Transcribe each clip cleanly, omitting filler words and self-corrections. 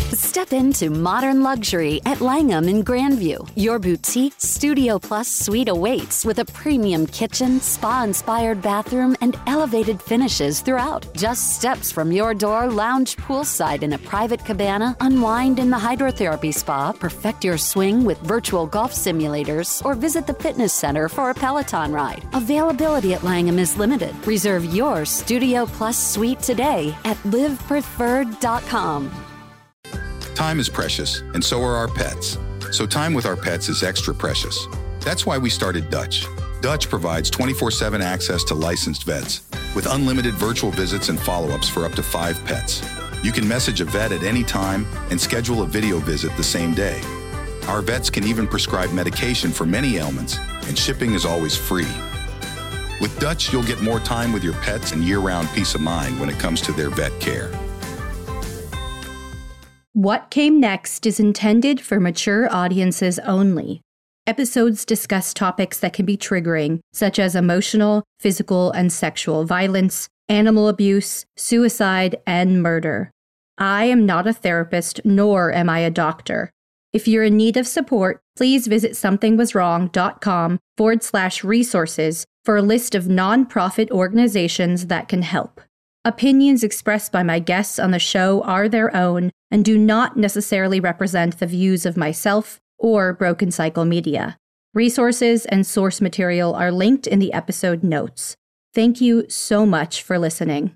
Step into modern luxury at Langham in Grandview. Your boutique Studio Plus suite awaits with a premium kitchen, spa-inspired bathroom, and elevated finishes throughout. Just steps from your door, lounge poolside in a private cabana, unwind in the hydrotherapy spa, perfect your swing with virtual golf simulators, or visit the fitness center for a Peloton ride. Availability at Langham is limited. Reserve your Studio Plus suite today at livepreferred.com. Time is precious, and so are our pets. So time with our pets is extra precious. That's why we started Dutch. Dutch provides 24/7 access to licensed vets with unlimited virtual visits and follow-ups for up to 5 pets. You can message a vet at any time and schedule a video visit the same day. Our vets can even prescribe medication for many ailments, and shipping is always free. With Dutch, you'll get more time with your pets and year-round peace of mind when it comes to their vet care. What Came Next is intended for mature audiences only. Episodes discuss topics that can be triggering, such as emotional, physical, and sexual violence, animal abuse, suicide, and murder. I am not a therapist, nor am I a doctor. If you're in need of support, please visit somethingwaswrong.com/resources for a list of nonprofit organizations that can help. Opinions expressed by my guests on the show are their own and do not necessarily represent the views of myself or Broken Cycle Media. Resources and source material are linked in the episode notes. Thank you so much for listening.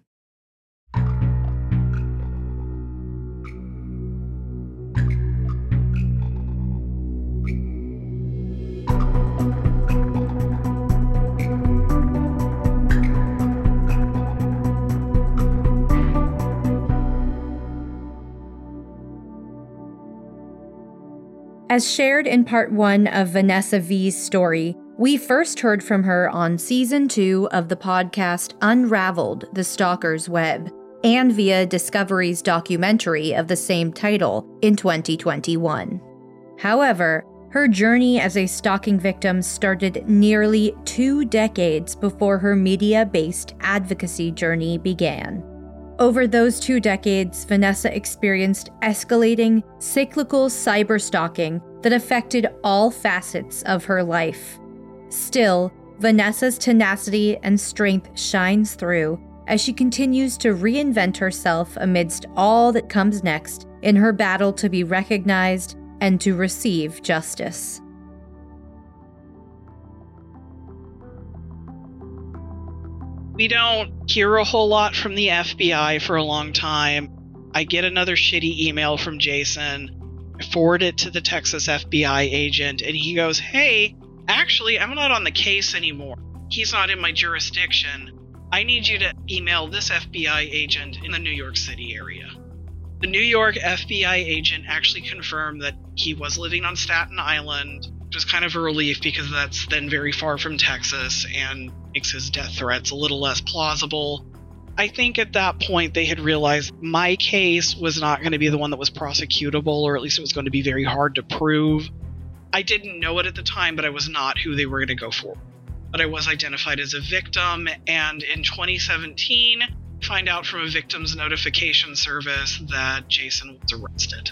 As shared in part 1 of Vanessa V's story, we first heard from her on season 2 of the podcast Unraveled: The Stalker's Web, and via Discovery's documentary of the same title in 2021. However, her journey as a stalking victim started nearly 2 decades before her media-based advocacy journey began. Over those 2 decades, Vanessa experienced escalating, cyclical cyberstalking that affected all facets of her life. Still, Vanessa's tenacity and strength shines through as she continues to reinvent herself amidst all that comes next in her battle to be recognized and to receive justice. We don't hear a whole lot from the FBI for a long time. I get another shitty email from Jason. I forward it to the Texas FBI agent, and he goes, "Hey, actually, I'm not on the case anymore. He's not in my jurisdiction. I need you to email this FBI agent in the New York City area." The New York FBI agent actually confirmed that he was living on Staten Island, which was kind of a relief because that's then very far from Texas and makes his death threats a little less plausible. I think at that point they had realized my case was not going to be the one that was prosecutable, or at least it was going to be very hard to prove. I didn't know it at the time, but I was not who they were going to go for. But I was identified as a victim, and in 2017, find out from a victim's notification service that Jason was arrested.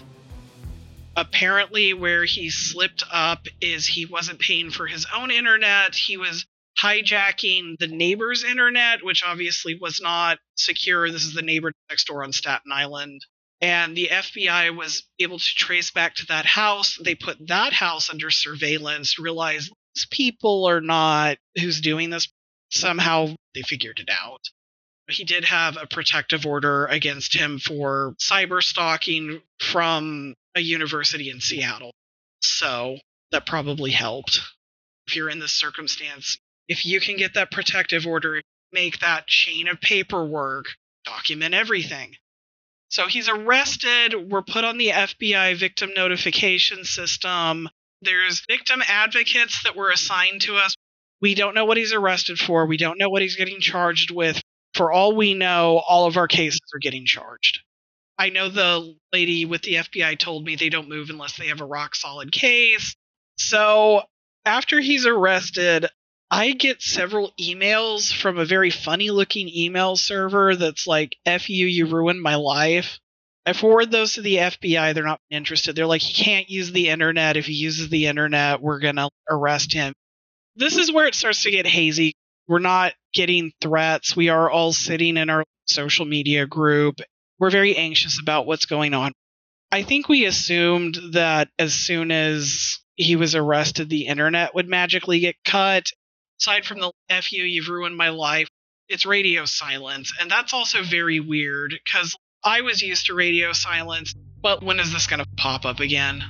Apparently, where he slipped up is he wasn't paying for his own internet. He was hijacking the neighbor's internet, which obviously was not secure. This is the neighbor next door on Staten Island. And the FBI was able to trace back to that house. They put that house under surveillance, realized these people are not who's doing this. Somehow they figured it out. He did have a protective order against him for cyber stalking from a university in Seattle. So that probably helped. If you're in this circumstance, if you can get that protective order, make that chain of paperwork, document everything. So he's arrested. We're put on the FBI victim notification system. There's victim advocates that were assigned to us. We don't know what he's arrested for. We don't know what he's getting charged with. For all we know, all of our cases are getting charged. I know the lady with the FBI told me they don't move unless they have a rock solid case. So after he's arrested, I get several emails from a very funny looking email server that's like, "F you, you ruined my life." I forward those to the FBI. They're not interested. They're like, he can't use the internet. If he uses the internet, we're going to arrest him. This is where it starts to get hazy. We're not getting threats. We are all sitting in our social media group. We're very anxious about what's going on. I think we assumed that as soon as he was arrested, the internet would magically get cut. Aside from the "F you, you've ruined my life," it's radio silence. And that's also very weird because I was used to radio silence, but when is this going to pop up again?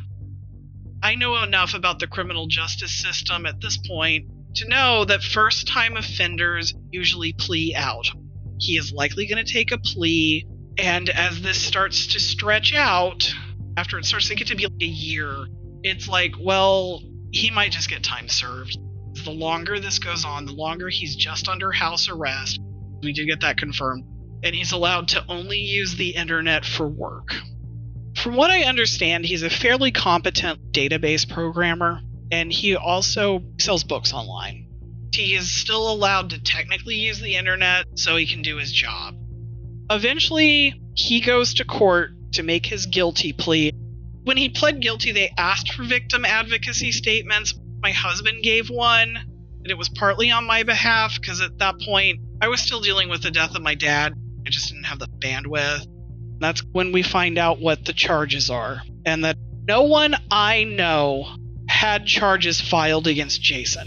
I know enough about the criminal justice system at this point to know that first-time offenders usually plea out. He is likely going to take a plea, and as this starts to stretch out, after it starts to get to be like a year, it's like, well, he might just get time served. The longer this goes on, the longer he's just under house arrest. We did get that confirmed. And he's allowed to only use the internet for work. From what I understand, he's a fairly competent database programmer, and he also sells books online. He is still allowed to technically use the internet so he can do his job. Eventually, he goes to court to make his guilty plea. When he pled guilty, they asked for victim advocacy statements. My husband gave one, and it was partly on my behalf because at that point, I was still dealing with the death of my dad. I just didn't have the bandwidth. That's when we find out what the charges are, and that no one I know had charges filed against Jason.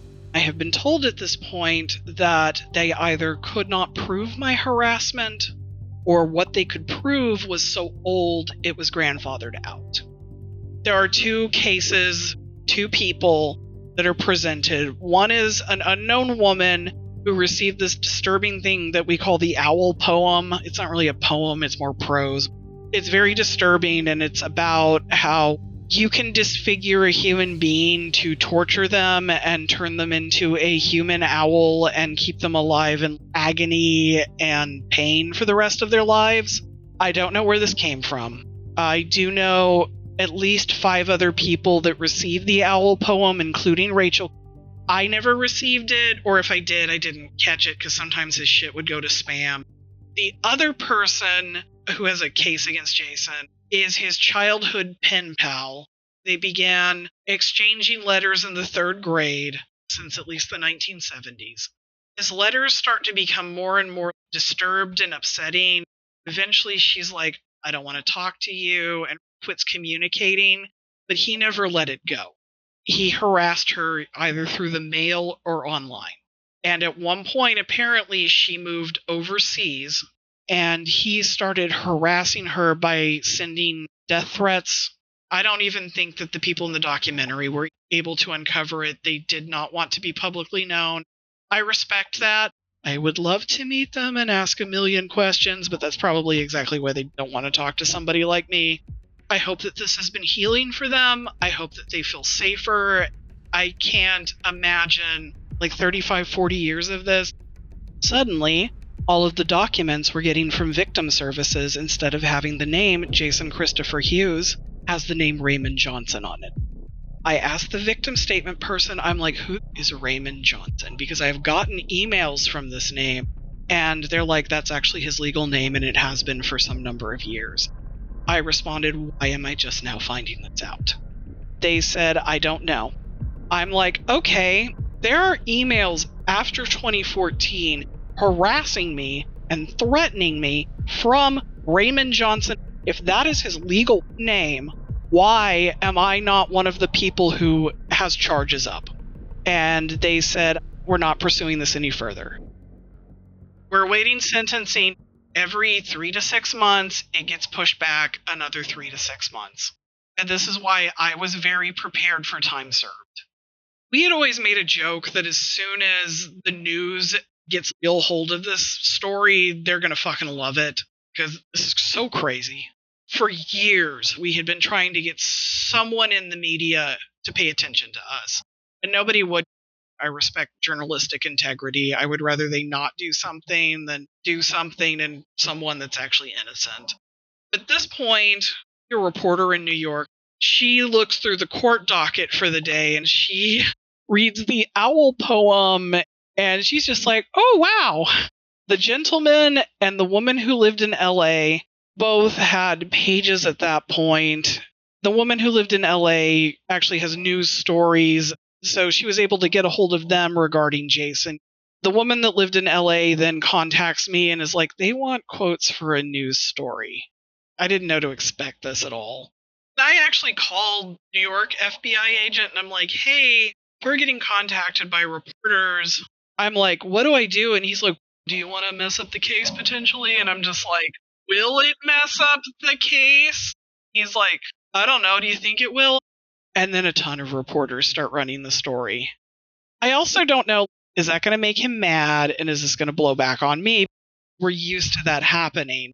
I have been told at this point that they either could not prove my harassment, or what they could prove was so old it was grandfathered out. There are two cases, two people that are presented. One is an unknown woman who received this disturbing thing that we call the owl poem. It's not really a poem, it's more prose. It's very disturbing, and it's about how you can disfigure a human being to torture them and turn them into a human owl and keep them alive in agony and pain for the rest of their lives. I don't know where this came from. I do know at least 5 other people that received the owl poem, including Rachel. I never received it, or if I did, I didn't catch it because sometimes his shit would go to spam. The other person who has a case against Jason is his childhood pen pal. They began exchanging letters in the 3rd grade since at least the 1970s. His letters start to become more and more disturbed and upsetting. Eventually she's like, I don't want to talk to you, and quits communicating, but he never let it go. He harassed her either through the mail or online. And at one point, apparently, she moved overseas, and he started harassing her by sending death threats. I don't even think that the people in the documentary were able to uncover it. They did not want to be publicly known. I respect that. I would love to meet them and ask a million questions, but that's probably exactly why they don't want to talk to somebody like me. I hope that this has been healing for them. I hope that they feel safer. I can't imagine 35, 40 years of this. Suddenly, all of the documents we're getting from victim services, instead of having the name Jason Christopher Hughes, has the name Raymond Johnson on it. I asked the victim statement person, I'm like, who is Raymond Johnson? Because I have gotten emails from this name, and they're like, that's actually his legal name, and it has been for some number of years. I responded, why am I just now finding this out? They said, I don't know. I'm like, okay, there are emails after 2014 harassing me and threatening me from Raymond Johnson. If that is his legal name, why am I not one of the people who has charges up? And they said, we're not pursuing this any further. We're awaiting sentencing. Every 3 to 6 months, it gets pushed back another 3 to 6 months. And this is why I was very prepared for time served. We had always made a joke that as soon as the news gets real hold of this story, they're going to fucking love it. Because this is so crazy. For years, we had been trying to get someone in the media to pay attention to us. And nobody would. I respect journalistic integrity. I would rather they not do something than do something and someone that's actually innocent. At this point, a reporter in New York, she looks through the court docket for the day and she reads the owl poem and she's just like, oh, wow. The gentleman and the woman who lived in LA both had pages at that point. The woman who lived in LA actually has news stories, so she was able to get a hold of them regarding Jason. The woman that lived in LA then contacts me and is like, they want quotes for a news story. I didn't know to expect this at all. I actually called New York FBI agent and I'm like, hey, we're getting contacted by reporters. I'm like, what do I do? And he's like, do you want to mess up the case potentially? And I'm just like, will it mess up the case? He's like, I don't know. Do you think it will? And then a ton of reporters start running the story. I also don't know, is that going to make him mad? And is this going to blow back on me? We're used to that happening.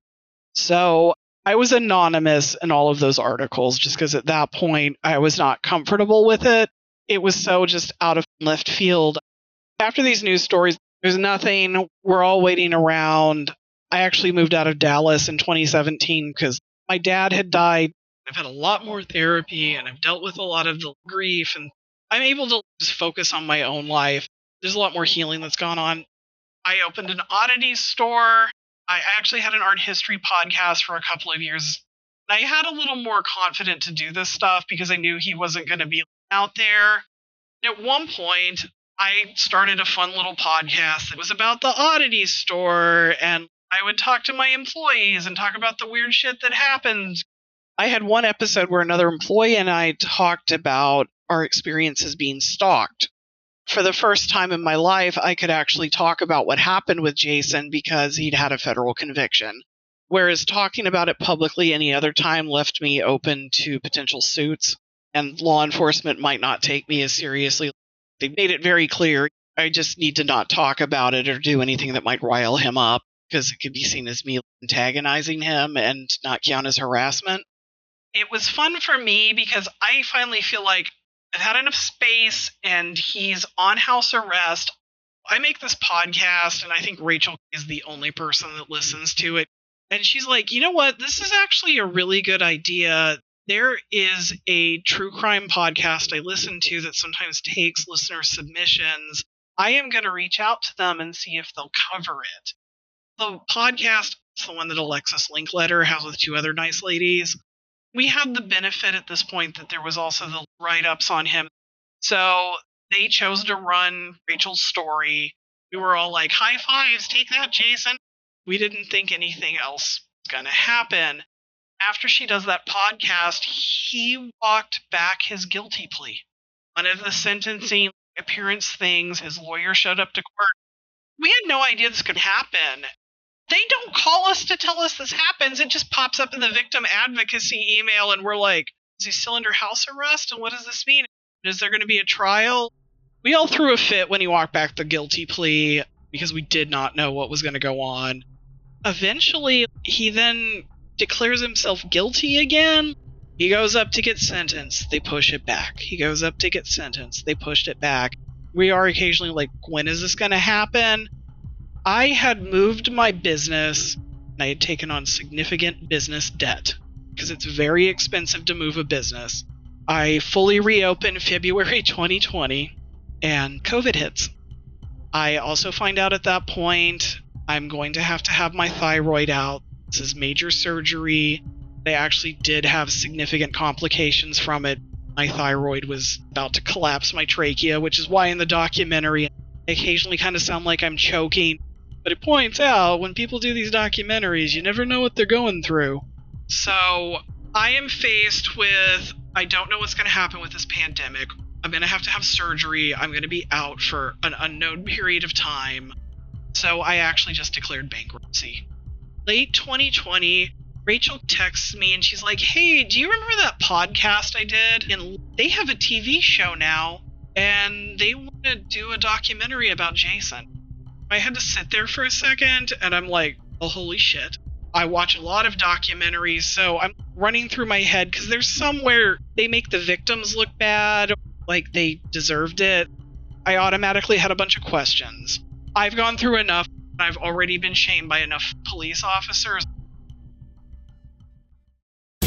So I was anonymous in all of those articles just because at that point I was not comfortable with it. It was so just out of left field. After these news stories, there's nothing. We're all waiting around. I actually moved out of Dallas in 2017 because my dad had died. I've had a lot more therapy and I've dealt with a lot of the grief and I'm able to just focus on my own life. There's a lot more healing that's gone on. I opened an oddities store. I actually had an art history podcast for a couple of years. I had a little more confident to do this stuff because I knew he wasn't going to be out there. At one point, I started a fun little podcast that was about the oddities store, and I would talk to my employees and talk about the weird shit that happened. I had one episode where another employee and I talked about our experiences being stalked. For the first time in my life, I could actually talk about what happened with Jason because he'd had a federal conviction. Whereas talking about it publicly any other time left me open to potential suits, and law enforcement might not take me as seriously. They made it very clear I just need to not talk about it or do anything that might rile him up because it could be seen as me antagonizing him and not count as harassment. It was fun for me because I finally feel like I've had enough space and he's on house arrest. I make this podcast and I think Rachel is the only person that listens to it. And she's like, you know what? This is actually a really good idea. There is a true crime podcast I listen to that sometimes takes listener submissions. I am going to reach out to them and see if they'll cover it. The podcast is the one that Alexis Linkletter has with two other nice ladies. We had the benefit at this point that there was also the write-ups on him. So they chose to run Rachel's story. We were all like, high fives, take that, Jason. We didn't think anything else was going to happen. After she does that podcast, he walked back his guilty plea. One of the sentencing appearance things, his lawyer showed up to court. We had no idea this could happen. They don't call us to tell us this happens. It just pops up in the victim advocacy email, and we're like, is he still under house arrest? And what does this mean? Is there going to be a trial? We all threw a fit when he walked back the guilty plea because we did not know what was going to go on. Eventually, he then declares himself guilty again. He goes up to get sentenced. They push it back. He goes up to get sentenced. They pushed it back. We are occasionally like, when is this going to happen? I had moved my business, and I had taken on significant business debt, because it's very expensive to move a business. I fully reopened February 2020, and COVID hits. I also find out at that point I'm going to have my thyroid out. This is major surgery. They actually did have significant complications from it. My thyroid was about to collapse my trachea, which is why in the documentary I occasionally kind of sound like I'm choking. But it points out when people do these documentaries, you never know what they're going through. So I am faced with, I don't know what's going to happen with this pandemic. I'm going to have surgery. I'm going to be out for an unknown period of time. So I actually just declared bankruptcy. Late 2020, Rachel texts me and she's like, hey, do you remember that podcast I did? And they have a TV show now and they want to do a documentary about Jason. I had to sit there for a second and I'm like, oh, holy shit. I watch a lot of documentaries, so I'm running through my head because there's some where they make the victims look bad, like they deserved it. I automatically had a bunch of questions. I've gone through enough. I've already been shamed by enough police officers.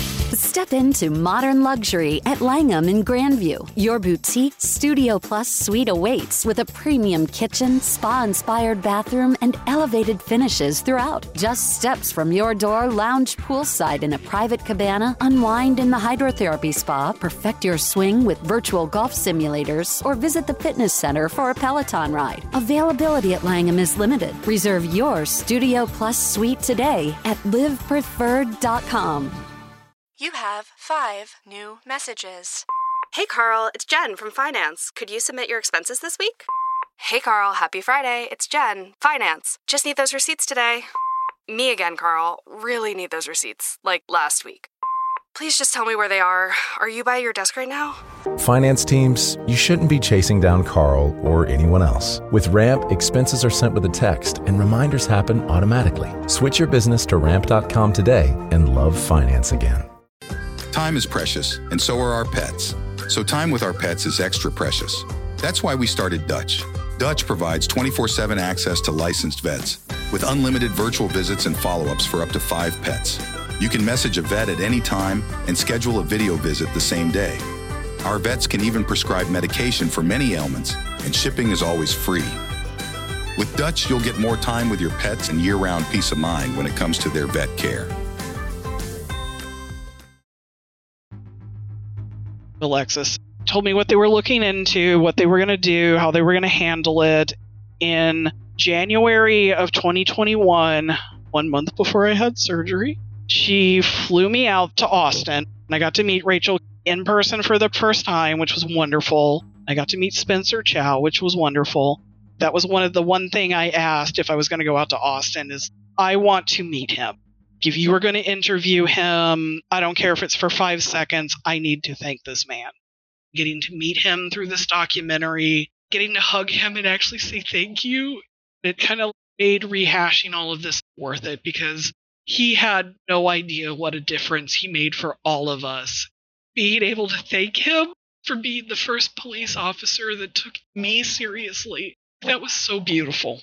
Step into modern luxury at Langham in Grandview. Your boutique Studio Plus suite awaits with a premium kitchen, spa-inspired bathroom, and elevated finishes throughout. Just steps from your door, lounge poolside in a private cabana, unwind in the hydrotherapy spa, perfect your swing with virtual golf simulators, or visit the fitness center for a Peloton ride. Availability at Langham is limited. Reserve your Studio Plus suite today at livepreferred.com. You have 5 new messages. Hey Carl, it's Jen from Finance. Could you submit your expenses this week? Hey Carl, happy Friday. It's Jen, Finance. Just need those receipts today. Me again, Carl. Really need those receipts, like last week. Please just tell me where they are. Are you by your desk right now? Finance teams, you shouldn't be chasing down Carl or anyone else. With Ramp, expenses are sent with a text and reminders happen automatically. Switch your business to ramp.com today and love finance again. Time is precious, and so are our pets. So time with our pets is extra precious. That's why we started Dutch. Dutch provides 24/7 access to licensed vets with unlimited virtual visits and follow-ups for up to 5 pets. You can message a vet at any time and schedule a video visit the same day. Our vets can even prescribe medication for many ailments, and shipping is always free. With Dutch, you'll get more time with your pets and year-round peace of mind when it comes to their vet care. Alexis told me what they were looking into, what they were going to do, how they were going to handle it. In January of 2021, 1 month before I had surgery, she flew me out to Austin, and I got to meet Rachel in person for the first time, which was wonderful. I got to meet Spencer Chow, which was wonderful. That was one thing I asked if I was going to go out to Austin is, I want to meet him. If you were going to interview him, I don't care if it's for 5 seconds, I need to thank this man. Getting to meet him through this documentary, getting to hug him and actually say thank you, it kind of made rehashing all of this worth it because he had no idea what a difference he made for all of us. Being able to thank him for being the first police officer that took me seriously, that was so beautiful.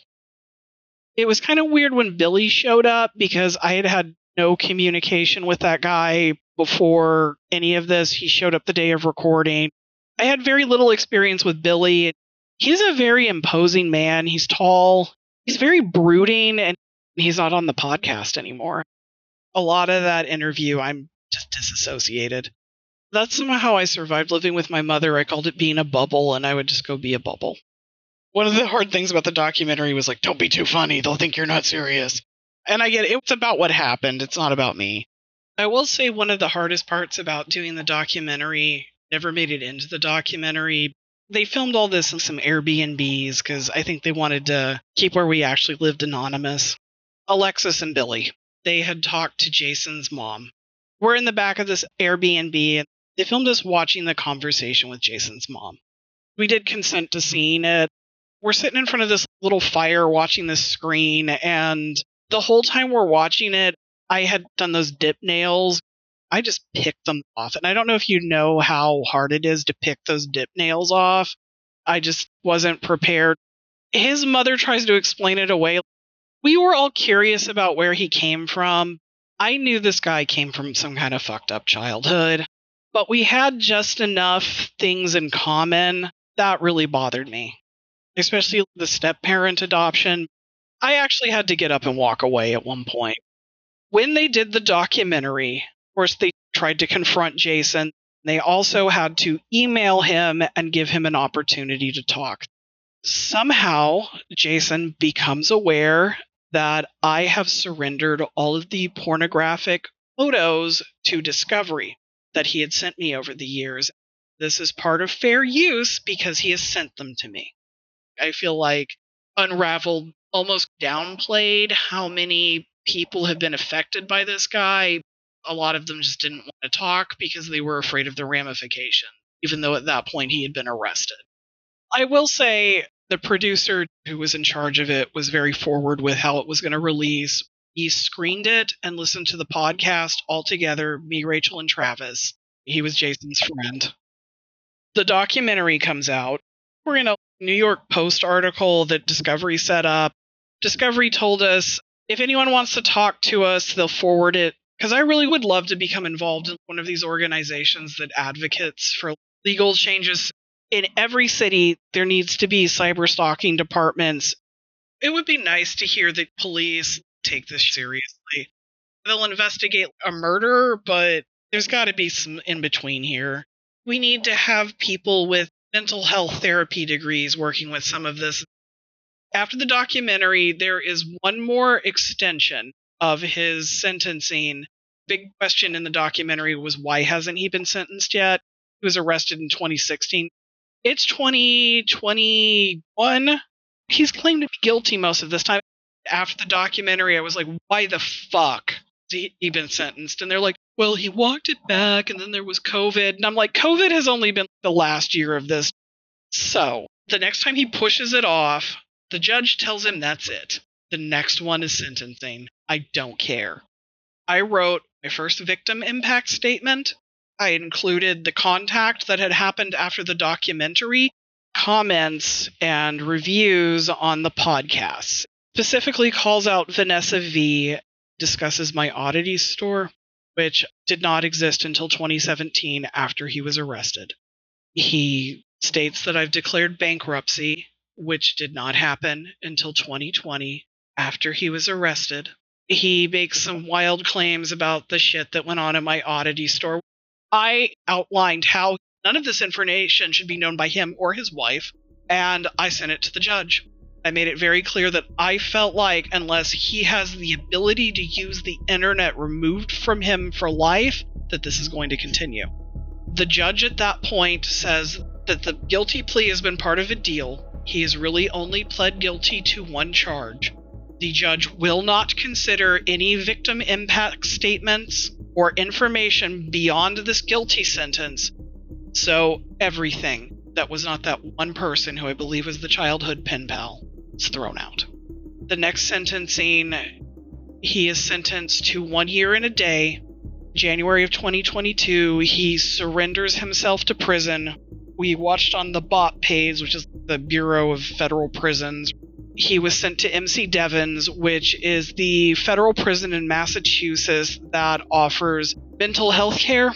It was kind of weird when Billy showed up because I had no communication with that guy before any of this. He showed up the day of recording. I had very little experience with Billy. He's a very imposing man. He's tall. He's very brooding, and he's not on the podcast anymore. A lot of that interview, I'm just disassociated. That's somehow how I survived living with my mother. I called it being a bubble, and I would just go be a bubble. One of the hard things about the documentary was like, don't be too funny. They'll think you're not serious. And I get it. It's about what happened. It's not about me. I will say one of the hardest parts about doing the documentary, never made it into the documentary. They filmed all this in some Airbnbs because I think they wanted to keep where we actually lived anonymous. Alexis and Billy, they had talked to Jason's mom. We're in the back of this Airbnb, and they filmed us watching the conversation with Jason's mom. We did consent to seeing it. We're sitting in front of this little fire watching this screen, and the whole time we're watching it, I had done those dip nails. I just picked them off. And I don't know if you know how hard it is to pick those dip nails off. I just wasn't prepared. His mother tries to explain it away. We were all curious about where he came from. I knew this guy came from some kind of fucked up childhood, but we had just enough things in common that really bothered me, especially the step-parent adoption. I actually had to get up and walk away at one point. When they did the documentary, of course, they tried to confront Jason. They also had to email him and give him an opportunity to talk. Somehow, Jason becomes aware that I have surrendered all of the pornographic photos to Discovery that he had sent me over the years. This is part of fair use because he has sent them to me. I feel like Unraveled almost downplayed how many people have been affected by this guy. A lot of them just didn't want to talk because they were afraid of the ramification, even though at that point he had been arrested. I will say the producer who was in charge of it was very forward with how it was going to release. He screened it and listened to the podcast all together, me, Rachel, and Travis. He was Jason's friend. The documentary comes out. We're in a New York Post article that Discovery set up. Discovery told us if anyone wants to talk to us, they'll forward it Because I really would love to become involved in one of these organizations that advocates for legal changes. In every city, there needs to be cyber stalking departments. It would be nice to hear the police take this seriously. They'll investigate a murder, but there's got to be some in between here. We need to have people with mental health therapy degrees working with some of this. After the documentary, there is one more extension of his sentencing. Big question in the documentary was, why hasn't he been sentenced yet? He was arrested in 2016. It's 2021. He's claimed to be guilty most of this time. After the documentary, I was like, why the fuck has he been sentenced? And they're like, well, he walked it back, and then there was COVID. And I'm like, COVID has only been the last year of this. So the next time he pushes it off, the judge tells him that's it. The next one is sentencing. I don't care. I wrote my first victim impact statement. I included the contact that had happened after the documentary, comments, and reviews on the podcast. Specifically calls out Vanessa V, discusses my oddity store, which did not exist until 2017 after he was arrested. He states that I've declared bankruptcy, which did not happen until 2020 after he was arrested. He makes some wild claims about the shit that went on in my oddity store. I outlined how none of this information should be known by him or his wife, and I sent it to the judge. I made it very clear that I felt like unless he has the ability to use the internet removed from him for life, that this is going to continue. The judge at that point says that the guilty plea has been part of a deal. He has really only pled guilty to one charge. The judge will not consider any victim impact statements or information beyond this guilty sentence. So everything that was not that one person who I believe was the childhood pen pal is thrown out. The next sentencing, he is sentenced to 1 year and a day. January of 2022, he surrenders himself to prison. We watched on the BOP page, which is the Bureau of Federal Prisons. He was sent to MC Devens, which is the federal prison in Massachusetts that offers mental health care.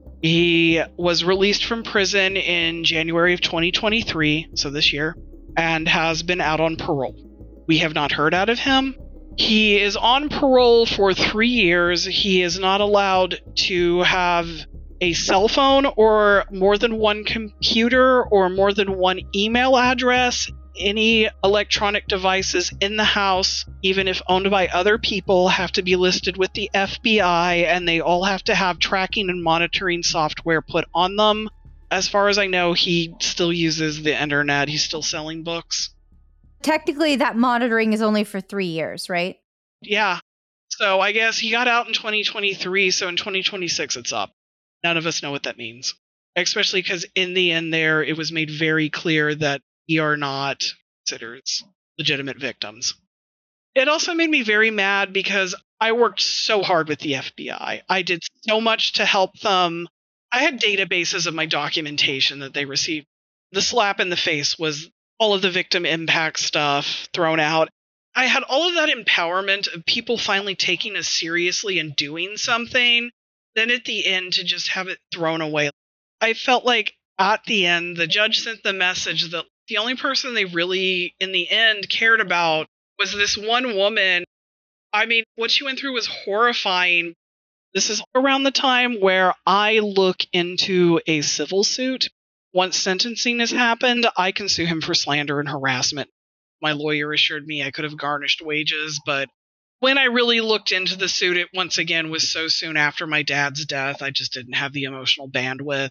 He was released from prison in January of 2023, so this year, and has been out on parole. We have not heard out of him. He is on parole for 3 years. He is not allowed to have a cell phone or more than one computer or more than one email address. Any electronic devices in the house, even if owned by other people, have to be listed with the FBI, and they all have to have tracking and monitoring software put on them. As far as I know, he still uses the internet. He's still selling books. Technically, that monitoring is only for 3 years, right? Yeah. So I guess he got out in 2023, so in 2026 it's up. None of us know what that means. Especially because in the end there, it was made very clear that we are not considered legitimate victims. It also made me very mad because I worked so hard with the FBI. I did so much to help them. I had databases of my documentation that they received. The slap in the face was all of the victim impact stuff thrown out. I had all of that empowerment of people finally taking us seriously and doing something. Then at the end to just have it thrown away. I felt like at the end, the judge sent the message that the only person they really, in the end, cared about was this one woman. I mean, what she went through was horrifying. This is around the time where I look into a civil suit. Once sentencing has happened, I can sue him for slander and harassment. My lawyer assured me I could have garnished wages, but when I really looked into the suit, it once again was so soon after my dad's death, I just didn't have the emotional bandwidth.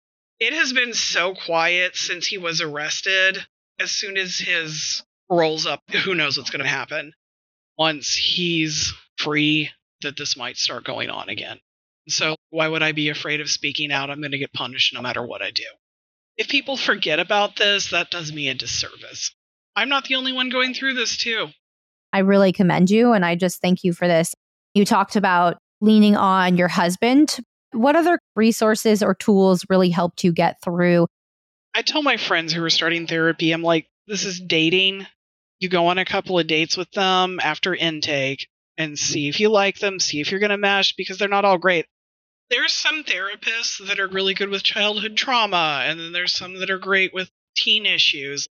It has been so quiet since he was arrested. As soon as his parole's up, who knows what's going to happen. Once he's free, that this might start going on again. So why would I be afraid of speaking out? I'm going to get punished no matter what I do. If people forget about this, that does me a disservice. I'm not the only one going through this too. I really commend you, and I just thank you for this. You talked about leaning on your husband. What other resources or tools really helped you get through? I tell my friends who are starting therapy, I'm like, this is dating. You go on a couple of dates with them after intake. and see if you like them, see if you're going to mesh, because they're not all great. There's some therapists that are really good with childhood trauma, and then there's some that are great with teen issues,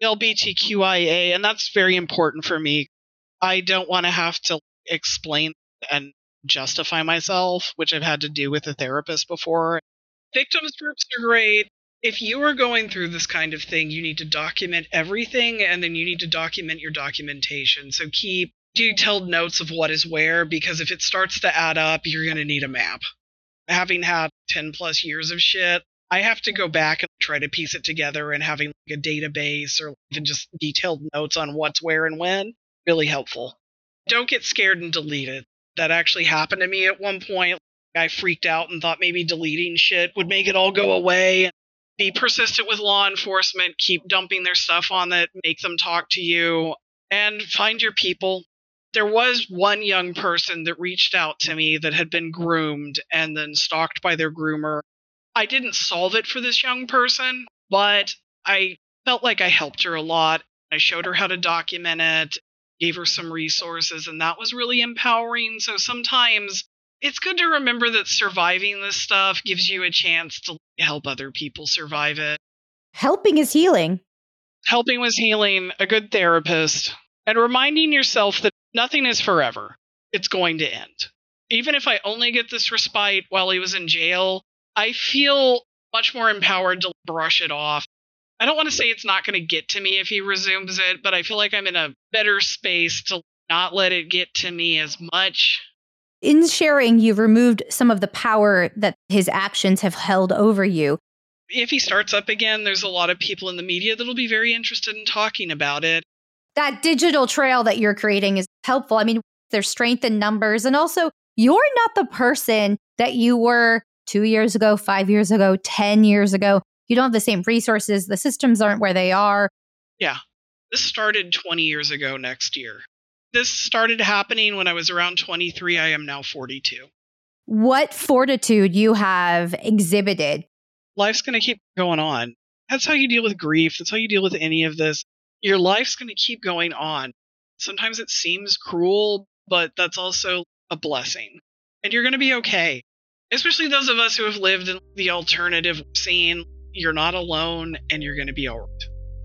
LGBTQIA, and that's very important for me. I don't want to have to explain and justify myself, which I've had to do with a therapist before. Victims groups are great. If you are going through this kind of thing, you need to document everything, and then you need to document your documentation. So keep detailed notes of what is where, because if it starts to add up, you're going to need a map. Having had 10 plus years of shit, I have to go back and try to piece it together, and having like a database or even just detailed notes on what's where and when, really helpful. Don't get scared and delete it. That actually happened to me at one point. I freaked out and thought maybe deleting shit would make it all go away. Be persistent with law enforcement, keep dumping their stuff on it, make them talk to you, and find your people. There was one young person that reached out to me that had been groomed and then stalked by their groomer. I didn't solve it for this young person, but I felt like I helped her a lot. I showed her how to document it, gave her some resources, and that was really empowering. So sometimes it's good to remember that surviving this stuff gives you a chance to help other people survive it. Helping is healing. Helping was healing, a good therapist, and reminding yourself that nothing is forever. It's going to end. Even if I only get this respite while he was in jail, I feel much more empowered to brush it off. I don't want to say it's not going to get to me if he resumes it, but I feel like I'm in a better space to not let it get to me as much. In sharing, you've removed some of the power that his actions have held over you. If he starts up again, there's a lot of people in the media that'll be very interested in talking about it. That digital trail that you're creating is helpful. I mean, there's strength in numbers. And also, you're not the person that you were 2 years ago, 5 years ago, 10 years ago. You don't have the same resources. The systems aren't where they are. Yeah. This started 20 years ago next year. This started happening when I was around 23. I am now 42. What fortitude you have exhibited. Life's going to keep going on. That's how you deal with grief. That's how you deal with any of this. Your life's going to keep going on. Sometimes it seems cruel, but that's also a blessing. And you're going to be okay. Especially those of us who have lived in the alternative scene. You're not alone, and you're going to be all right.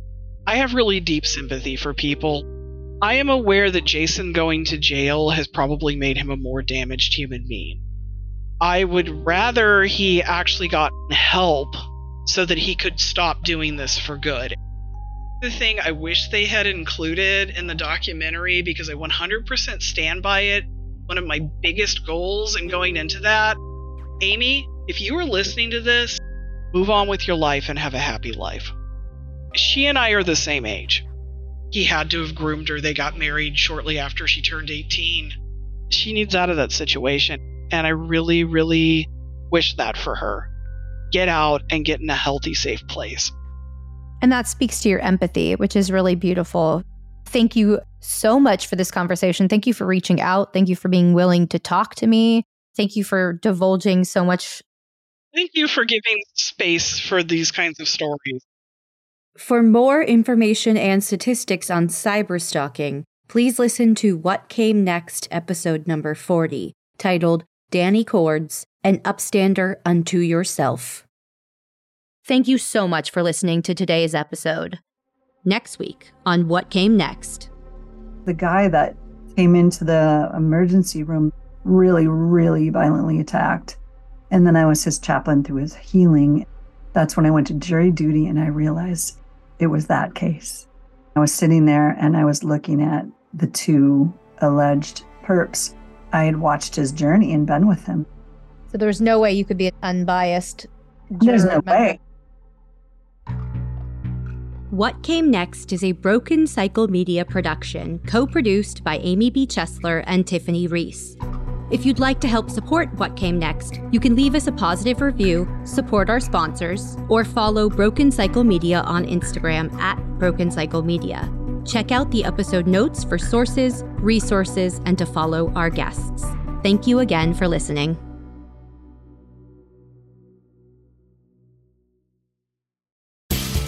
I have really deep sympathy for people. I am aware that Jason going to jail has probably made him a more damaged human being. I would rather he actually got help so that he could stop doing this for good. The thing I wish they had included in the documentary, because I 100% stand by it, one of my biggest goals in going into that, Amy, if you are listening to this, move on with your life and have a happy life. She and I are the same age. He had to have groomed her. They got married shortly after she turned 18. She needs out of that situation. And I really, really wish that for her. Get out and get in a healthy, safe place. And that speaks to your empathy, which is really beautiful. Thank you so much for this conversation. Thank you for reaching out. Thank you for being willing to talk to me. Thank you for divulging so much. Thank you for giving space for these kinds of stories. For more information and statistics on cyberstalking, please listen to What Came Next, episode number 40, titled Danny Cords, An Upstander Unto Yourself. Thank you so much for listening to today's episode. Next week on What Came Next. The guy that came into the emergency room really, really violently attacked. And then I was his chaplain through his healing. That's when I went to jury duty and I realized it was that case. I was sitting there and I was looking at the two alleged perps. I had watched his journey and been with him. So there's no way you could be an unbiased juror. There's no way. What Came Next is a Broken Cycle Media production, co-produced by Amy B. Chesler and Tiffany Reese. If you'd like to help support What Came Next, you can leave us a positive review, support our sponsors, or follow Broken Cycle Media on Instagram at Broken Cycle Media. Check out the episode notes for sources, resources, and to follow our guests. Thank you again for listening.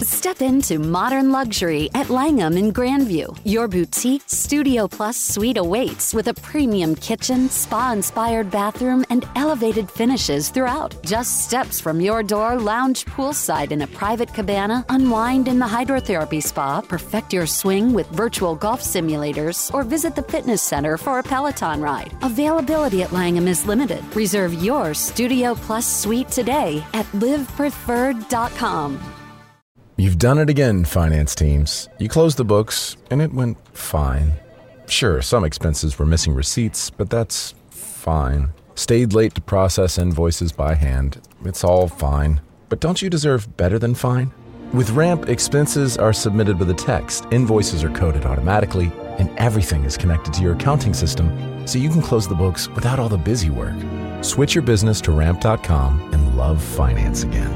Step into modern luxury at Langham in Grandview. Your boutique Studio Plus suite awaits with a premium kitchen, spa-inspired bathroom, and elevated finishes throughout. Just steps from your door, lounge poolside in a private cabana, unwind in the hydrotherapy spa, perfect your swing with virtual golf simulators, or visit the fitness center for a Peloton ride. Availability at Langham is limited. Reserve your Studio Plus suite today at livepreferred.com. You've done it again, finance teams. You closed the books, and it went fine. Sure, some expenses were missing receipts, but that's fine. Stayed late to process invoices by hand. It's all fine. But don't you deserve better than fine? With Ramp, expenses are submitted with a text, invoices are coded automatically, and everything is connected to your accounting system, so you can close the books without all the busy work. Switch your business to Ramp.com and love finance again.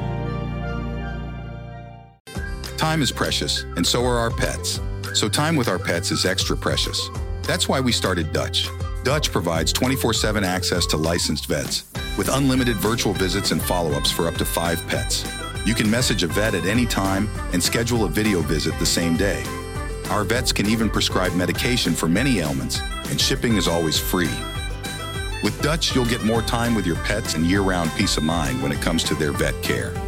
Time is precious, and so are our pets. So time with our pets is extra precious. That's why we started Dutch. Dutch provides 24/7 access to licensed vets with unlimited virtual visits and follow-ups for up to 5 pets. You can message a vet at any time and schedule a video visit the same day. Our vets can even prescribe medication for many ailments, and shipping is always free. With Dutch, you'll get more time with your pets and year-round peace of mind when it comes to their vet care.